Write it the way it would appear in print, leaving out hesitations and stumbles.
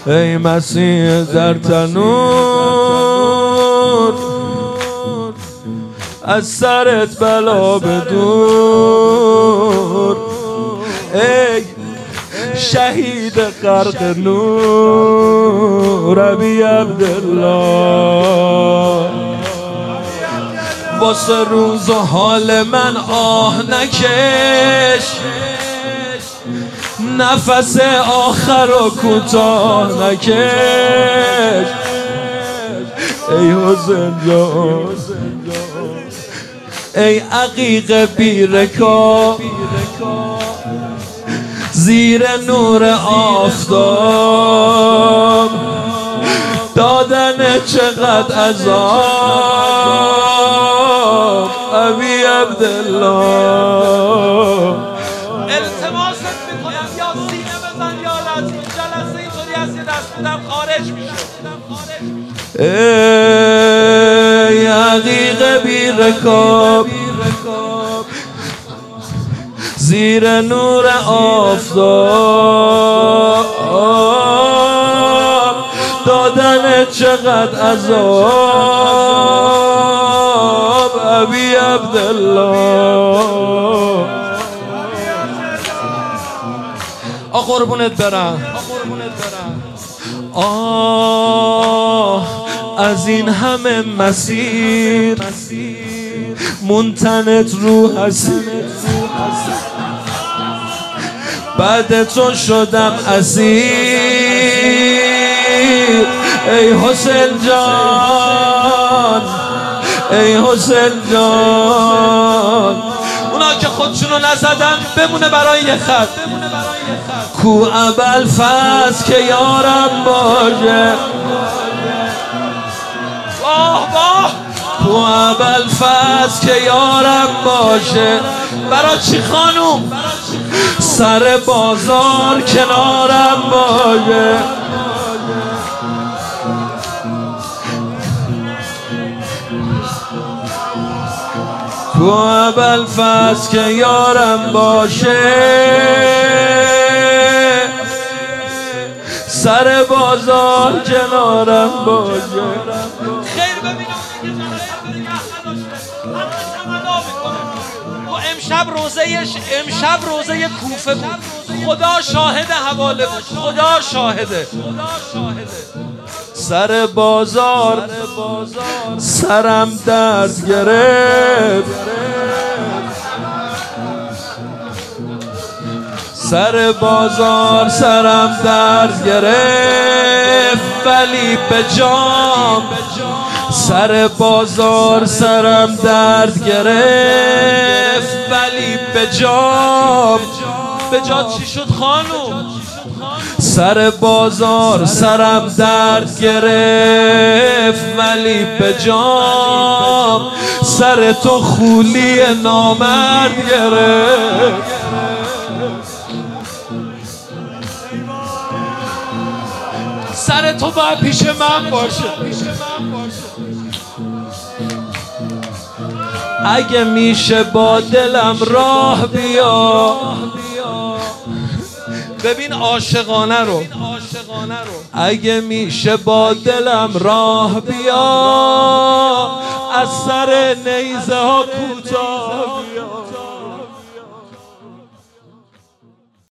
ای مسیح در تنور، از سرت بلا بدور. ای شهید غرق نور ابی عبدالله، واسه روز و حال من آه نکش، نفس آخر و کوتاه نکش. ای حسین جان، ای عقیق بی رکاب، زیر نور آفتاب دادن چقدر عذاب ابی عبدالله. التماست میکنم یا سینه بزن یا از این جلسه اینطوری از یه دست بودم خارج میشه. ای عقیق بی رکاب، زیر نور آفتاب دادن چقدر عذاب ابی عبدالله. قربونت برم. از این همه مسیر منتنت رو حسیر، بعد تو شدم اسیر. ای حسین جان، ای حسین جان، اونا که خودشونو نزدن بمونه برای یه خط. کو ابوالفضل که یارم باشه، واه واه، کو ابوالفضل که یارم باشه. برا چی خانوم؟ سر بازار کنارم باشه. کو ابوالفضل که یارم باشه، سر بازار کنارم باشه. خیر ببینم امشب روزه کوفه بود. خدا شاهد حواله بود، خدا شاهده. سر بازار سرم درد گرفت، سر بازار سرم درد گرفت، ولی به جام سر بازار سرم درد گرفت، ولی به جام. به جا چی شد خانوم؟ سر بازار سرم درد گرفت، ولی به جام سر تو خولی نامرد گرفت. سر تو باید پیش من باشه. اگه میشه با دلم راه بیا، ببین عاشقانه رو. اگه میشه با دلم راه بیا، از سر نیزه ها کوتاه